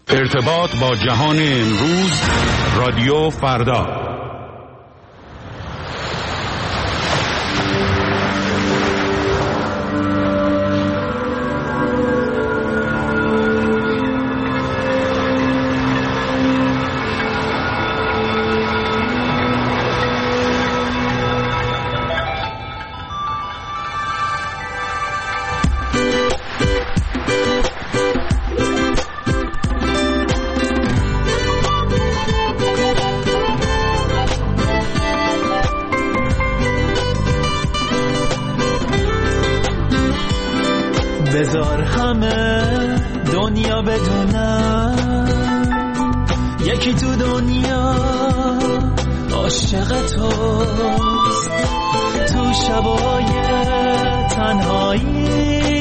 ارتباط با جهان امروز، رادیو فردا. بذار همه دنیا بدونم یکی تو دنیا عاشق توست، تو شبای تنهایی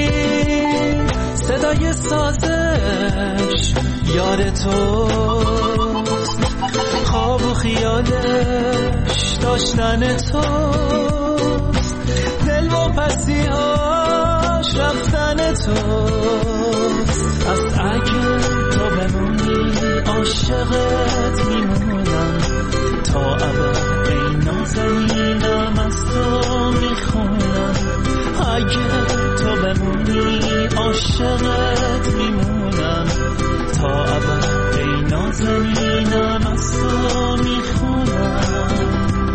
صدای سازش یاد توست، خواب و خیالش داشتن توست، دل و پسی‌هاش رفتن توست. از اگه تو بمونی عاشقت میمونم تا ابد، ای نازنینم از تو میخونم. اگه تو بمونی عاشقت میمونم تا ابد، ای نازنینم از تو میخونم.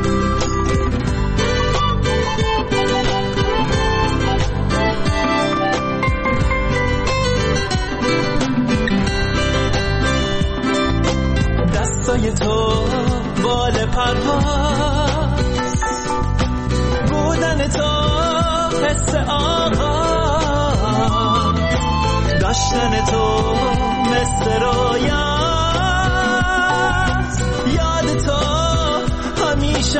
دستای تو بال پرواز، بودن تو حس آغاز، داشتن تو مثل رویاست، یاد تو همیشه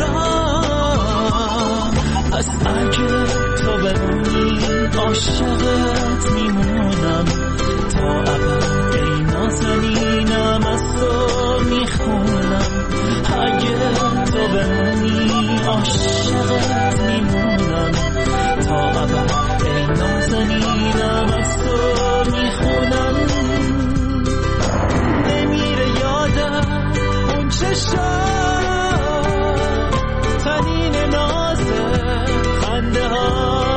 همراه. از اگه تو بمونی عاشقت میمونم تا ابد، ای نازنینم از تو میخونم. اگه تو بمونی عاشقت میمونم تا ابد، ای نازنینم از تو میخونم. نمیره یادم اون چشم تنین نازه، خنده ها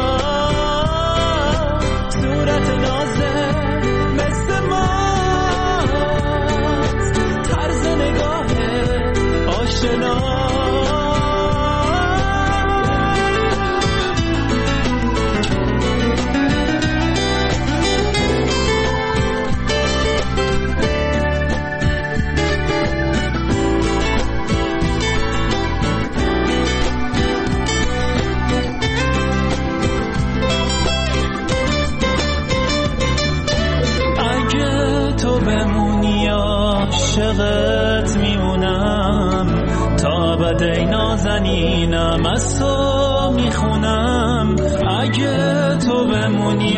صورت نازه مثل ماست، طرز نگاه آشنا. عاشقت میمونم تا ابد، ای نازنینم از تو میخونم. اگه تو بمونی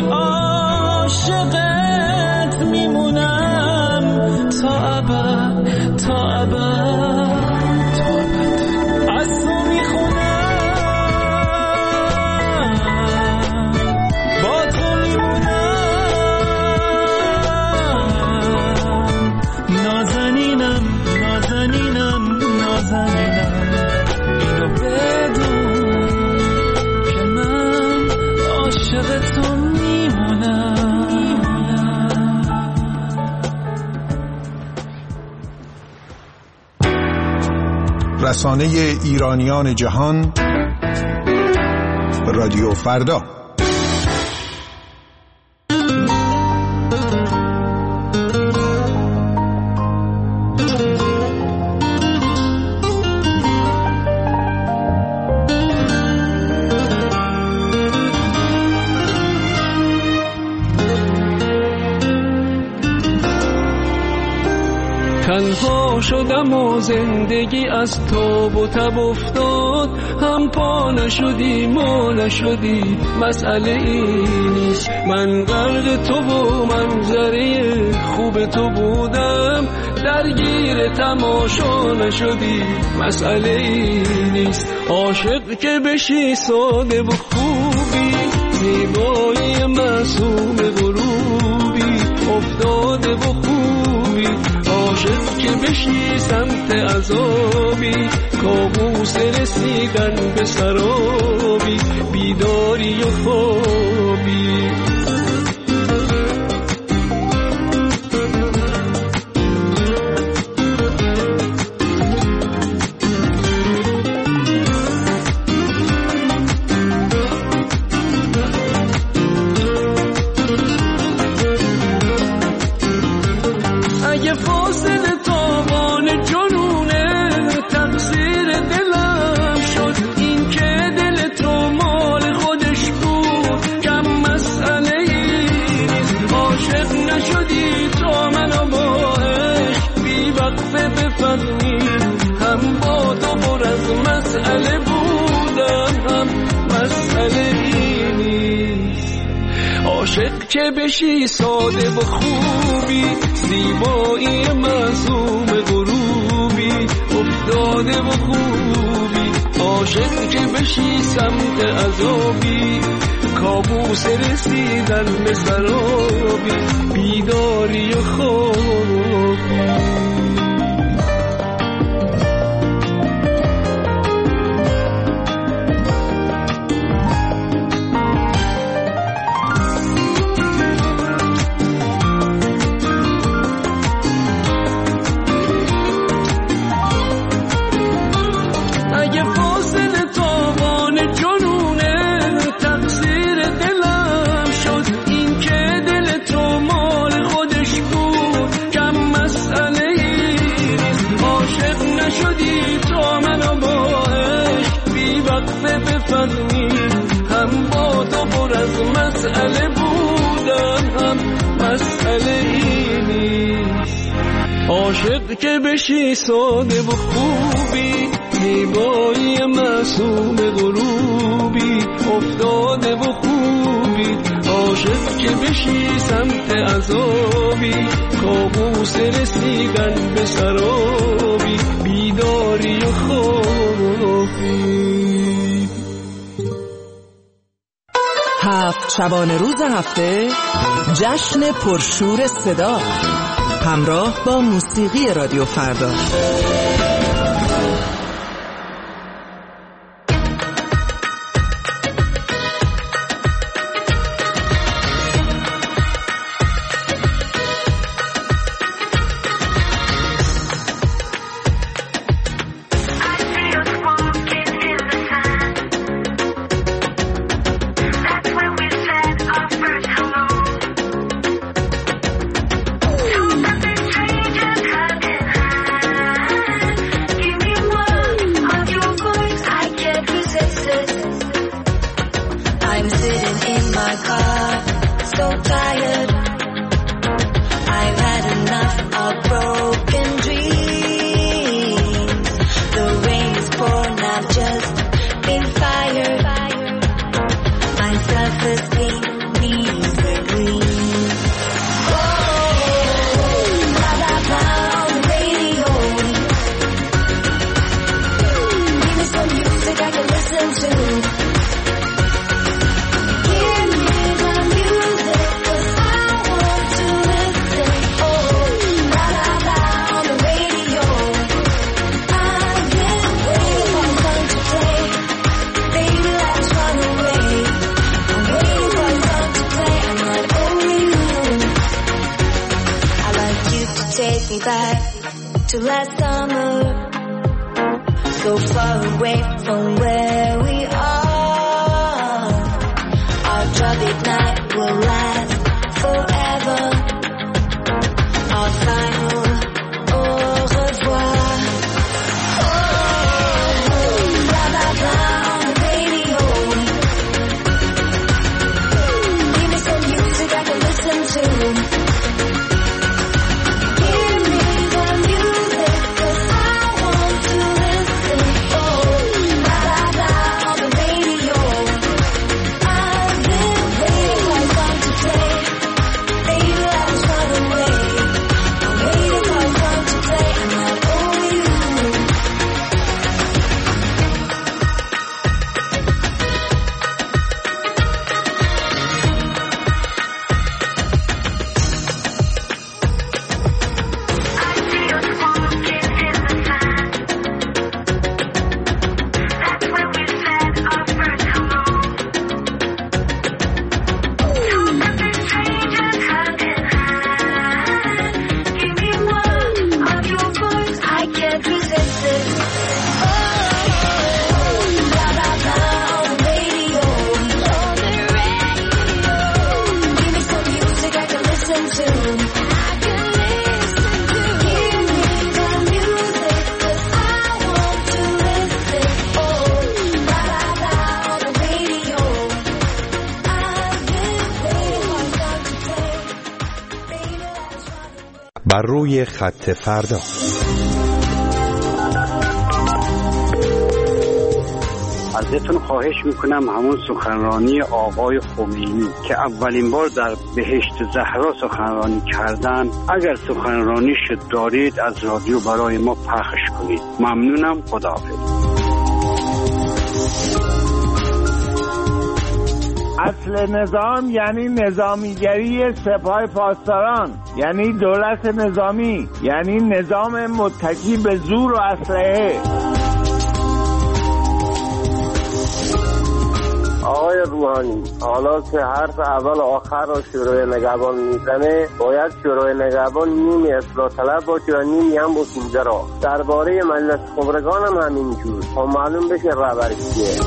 عاشقت میمونم تا ابد، تا ابد، تا ابد از تو میخونم. با تو میمونم نازنینم، نازنینم، نازنینم. اینو بدون که من عاشق تو میمونم. رسانه ایرانیان جهان، رادیو فردا. تنها شدم و زندگی از تاب و تب افتاد، هم پا نشدی ما نشدی، مسئله این نیست. من غرق تو و منظره خوب تو بودم، درگیر تماشا نشدی، مسئله این نیست. عاشق که بشی ساده و خوبی، زیبایی معصوم غروبی، افتاده و خوب عذابی، کابوس رسیدن به سرابی، بیداری و خوابی. هم با تو پر از مسئله بودم، هم مسئله این نیست. عاشق که بشی ساده و خوبی، زیبایی معصوم غروبی، افتاده و خوبی. عاشق که بشی سمت عذابی، کابوس رسیدن به سرابی، بیداری و خوابی. هم با تو پر از مسئله بودم، هم مسئله این نیست. عاشق که بشی ساده و خوبی، زیبایی معصوم غروبی، افتاده و خوبی. عاشق که بشی سمت عذابی، کابوس رسیدن به سرابی، بیداری و خوابی. 7 شبانه روز هفته، جشن پرشور صدا، همراه با موسیقی رادیو فردا. attention. I can listen to give me the music, 'cause I want to listen. Oh, la la la on the radio. I've been waiting for start to play. Baby, let's run away. بر روی خط فردا. ازتون خواهش میکنم همون سخنرانی آقای خمینی که اولین بار در بهشت زهرا سخنرانی کردن، اگر سخنرانیش دارید از رادیو برای ما پخش کنید. ممنونم. خداحافظ. اصل نظام یعنی نظامیگری سپاه پاسداران، یعنی دولت نظامی، یعنی نظام متکی به زور و اسلحه. آقای روحانی، حالا که حرف اول و آخر را شورای نگهبان میزنه، باید شورای نگهبان نیمی اصلاح طلب باشه و نیمی هم بسنجه را. درباره مجلس خبرگان هم همینجور، تا معلوم بشه رهبر کیه.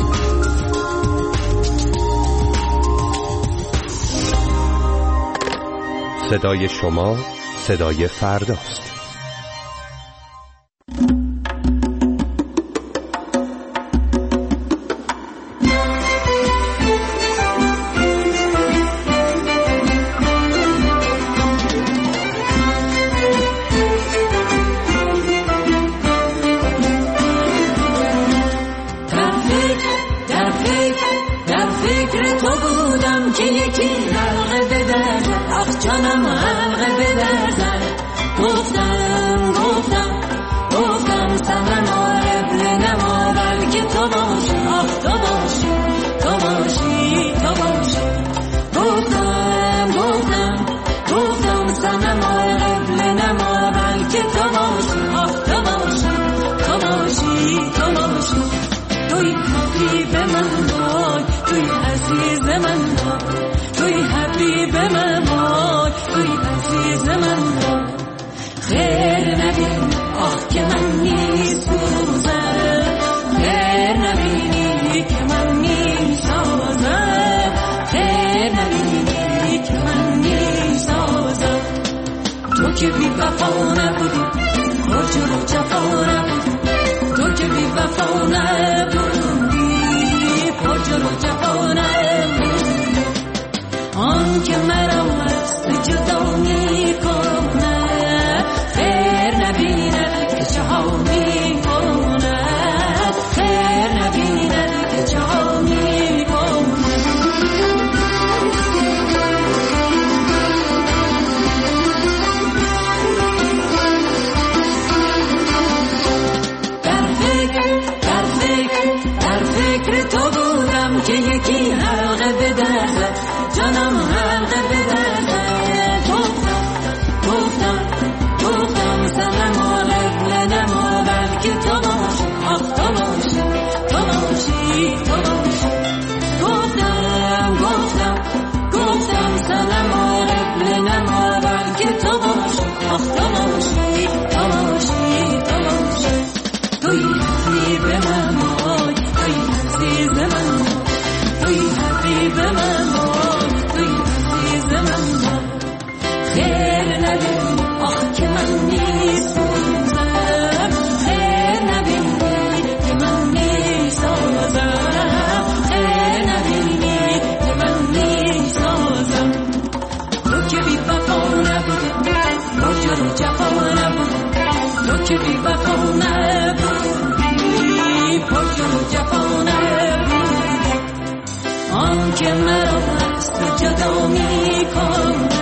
صدای شما صدای فرداست. در فکر تو بودم که یکی حلقه بدرد، آخ جانم حلقه بدرد. گفتم سلام قبل نما، بلکه تو باشی، آخ تو باشی، تو باشی، تو باشی. گفتم سلام قبل نما، بلکه تو باشی، آخ تو باشی، تو باشی، تو باشی. توی حبیب من وای، توی عزیز من وای، توی حبیب من وای، توی عزیز من وای. خیر نبینی آه که من میسوزم، خیر نبینی که من میسازم، خیر نبینی که من میسازم. تو که بی وفا نبودی، کجا رو جفا نبودی، تو که بی وفا نبودی، کجا رو جفا نبودی. آن که مرا از جدا میکنه، خیر نبیند که چه ها میکند، خیر نبیند که چه ها میکند. در فکر تو بودم که یکی حلقه بدرد، جانم حلقه بدرد. گفتم سلام قبل نما، بلکه تو باشی، آخ تو باشی، تو باشی، تو باشی. گفتم سلام قبل نما، بلکه تو باشی، آخ تو باشی، تو باشی، تو باشی. توی حبیب من وای، توی عزیز من وای، توی حبیب من وای، توی عزیز من وای. خیر نبینی آخ که من میسوزم، خیر نبینی که من میسازم، خیر نبینی که من میسازم. تو که بی وفا نبودی، کجا رو جفا نبودی، تو که بی وفا نبودی، کجا رو جفا نبودی. آن که مرا از تو جدا میکند،